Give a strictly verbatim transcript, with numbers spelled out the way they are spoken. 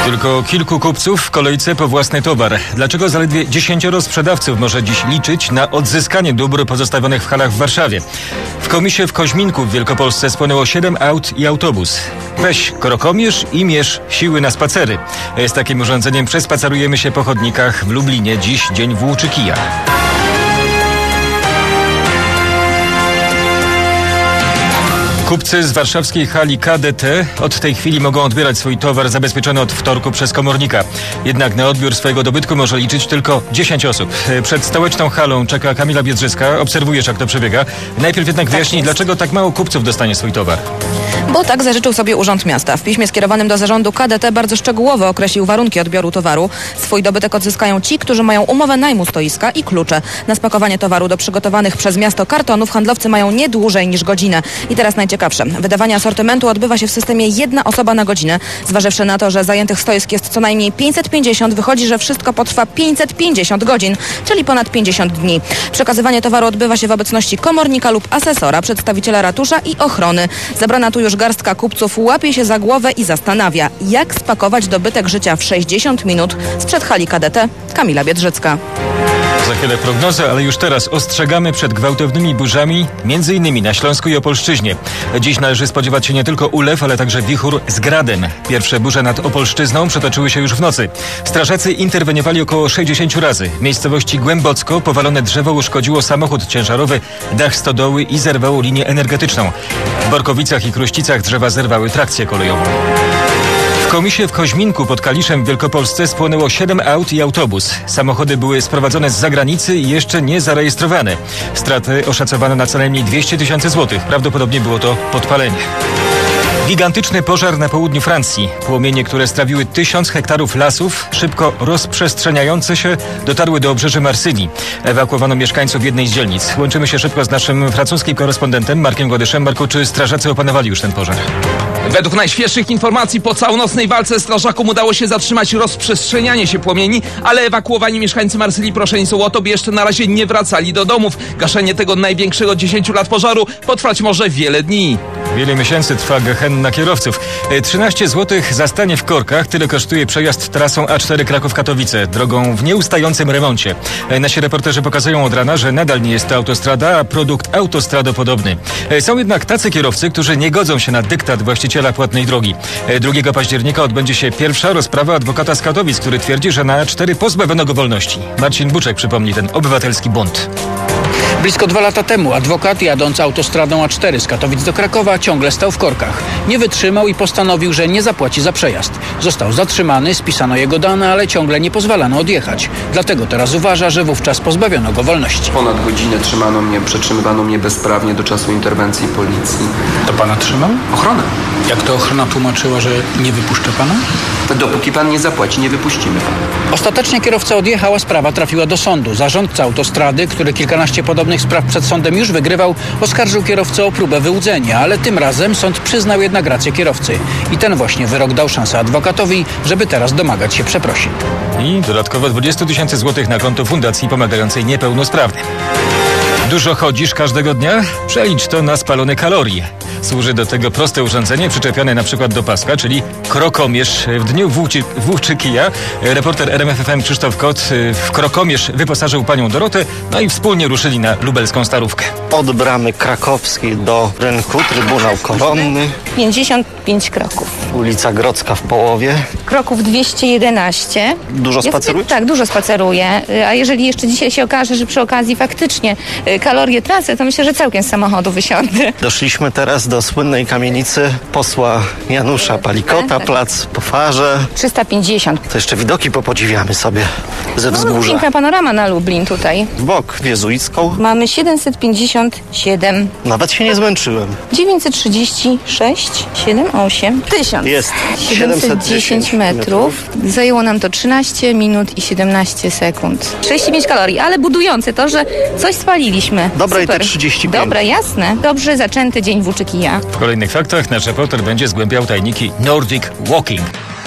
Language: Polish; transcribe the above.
Tylko kilku kupców w kolejce po własny towar. Dlaczego zaledwie dziesięcioro sprzedawców może dziś liczyć na odzyskanie dóbr pozostawionych w halach w Warszawie? W komisie w Koźminku w Wielkopolsce spłonęło siedem aut i autobus. Weź krokomierz i mierz siły na spacery. Z takim urządzeniem przespacerujemy się po chodnikach w Lublinie. Dziś dzień włóczy kija. Kupcy z warszawskiej hali K D T od tej chwili mogą odbierać swój towar zabezpieczony od wtorku przez komornika. Jednak na odbiór swojego dobytku może liczyć tylko dziesięć osób. Przed stołeczną halą czeka Kamila Biedrzycka. Obserwujesz, jak to przebiega. Najpierw jednak wyjaśnij, dlaczego tak mało kupców dostanie swój towar. Bo tak zażyczył sobie Urząd Miasta. W piśmie skierowanym do zarządu K D T bardzo szczegółowo określił warunki odbioru towaru. Swój dobytek odzyskają ci, którzy mają umowę najmu stoiska i klucze. Na spakowanie towaru do przygotowanych przez miasto kartonów handlowcy mają nie dłużej niż godzinę. I teraz najciekawsze. Wydawanie asortymentu odbywa się w systemie jedna osoba na godzinę. Zważywszy na to, że zajętych stoisk jest co najmniej pięćset pięćdziesiąt, wychodzi, że wszystko potrwa pięćset pięćdziesiąt godzin, czyli ponad pięćdziesiąt dni. Przekazywanie towaru odbywa się w obecności komornika lub asesora, przedstawiciela ratusza i ochrony. Zebrana tu już garstka kupców łapie się za głowę i zastanawia, jak spakować dobytek życia w sześćdziesiąt minut. Sprzed hali K D T Kamila Biedrzycka. Za chwilę prognoza, ale już teraz ostrzegamy przed gwałtownymi burzami, między innymi na Śląsku i Opolszczyźnie. Dziś należy spodziewać się nie tylko ulew, ale także wichur z gradem. Pierwsze burze nad Opolszczyzną przetoczyły się już w nocy. Strażacy interweniowali około sześćdziesiąt razy. W miejscowości Głębocko powalone drzewo uszkodziło samochód ciężarowy, dach stodoły i zerwało linię energetyczną. W Borkowicach i Kruścicach drzewa zerwały trakcję kolejową. W komisie w Koźminku pod Kaliszem w Wielkopolsce spłonęło siedem aut i autobus. Samochody były sprowadzone z zagranicy i jeszcze nie zarejestrowane. Straty oszacowano na co najmniej dwieście tysięcy złotych. Prawdopodobnie było to podpalenie. Gigantyczny pożar na południu Francji. Płomienie, które strawiły tysiąc hektarów lasów, szybko rozprzestrzeniające się, dotarły do obrzeży Marsylii. Ewakuowano mieszkańców jednej z dzielnic. Łączymy się szybko z naszym francuskim korespondentem Markiem Gładyszem. Marku, czy strażacy opanowali już ten pożar? Według najświeższych informacji po całonocnej walce strażakom udało się zatrzymać rozprzestrzenianie się płomieni, ale ewakuowani mieszkańcy Marsylii proszeni są o to, by jeszcze na razie nie wracali do domów. Gaszenie tego największego od dziesięciu lat pożaru potrwać może wiele dni. Wiele miesięcy trwa gehenna kierowców. trzynaście złotych za stanie w korkach. Tyle kosztuje przejazd trasą A cztery Kraków-Katowice, drogą w nieustającym remoncie. Nasi reporterzy pokazują od rana, że nadal nie jest to autostrada, a produkt autostradopodobny. Są jednak tacy kierowcy, którzy nie godzą się na dyktat właściciela płatnej drogi. drugiego października odbędzie się pierwsza rozprawa adwokata z Katowic, który twierdzi, że na A cztery pozbawiono go wolności. Marcin Buczek przypomni ten obywatelski bunt. Blisko dwa lata temu adwokat jadąc autostradą A cztery z Katowic do Krakowa ciągle stał w korkach. Nie wytrzymał i postanowił, że nie zapłaci za przejazd. Został zatrzymany, spisano jego dane, ale ciągle nie pozwalano odjechać. Dlatego teraz uważa, że wówczas pozbawiono go wolności. Ponad godzinę trzymano mnie, przetrzymywano mnie bezprawnie do czasu interwencji policji. To pana trzymał? Ochronę. Jak to ochrona tłumaczyła, że nie wypuszcza pana? Dopóki pan nie zapłaci, nie wypuścimy pana. Ostatecznie kierowca odjechał, a sprawa trafiła do sądu. Zarządca autostrady, który kilkanaście podobnych spraw przed sądem już wygrywał, oskarżył kierowcę o próbę wyłudzenia, ale tym razem sąd przyznał jednak rację kierowcy. I ten właśnie wyrok dał szansę adwokatowi, żeby teraz domagać się przeprosin. I dodatkowo dwadzieścia tysięcy złotych na konto fundacji pomagającej niepełnosprawnym. Dużo chodzisz każdego dnia? Przelicz to na spalone kalorie. Służy do tego proste urządzenie przyczepione na przykład do paska, czyli krokomierz. W dniu włóczy, włóczy kija reporter R M F F M Krzysztof Kot w krokomierz wyposażył panią Dorotę, no i wspólnie ruszyli na lubelską Starówkę. Od bramy krakowskiej do rynku Trybunał Koronny. pięćdziesiąt pięć kroków. Ulica Grodzka w połowie. Kroków dwieście jedenaście. Dużo spacerujesz? Tak, dużo spaceruję. A jeżeli jeszcze dzisiaj się okaże, że przy okazji faktycznie kalorie tracę, to myślę, że całkiem z samochodu wysiądę. Doszliśmy teraz do słynnej kamienicy posła Janusza Palikota, tak, tak. plac po farze. trzysta pięćdziesiąt. To jeszcze widoki popodziwiamy sobie ze No, wzgórza. piękna panorama na Lublin tutaj. W bok w Jezuicką. Mamy siedemset pięćdziesiąt siedem. Nawet się nie zmęczyłem. dziewięćset trzydzieści sześć, siedem, osiem, tysiąc. Jest. siedemset dziesięć metrów. Zajęło nam to trzynaście minut i siedemnaście sekund. trzydzieści pięć kalorii, ale budujące to, że coś spaliliśmy. Dobra, Super. i te trzydzieści pięć. Dobra, jasne. Dobrze zaczęty dzień włóczy kija. W kolejnych faktach nasz reporter będzie zgłębiał tajniki Nordic Walking.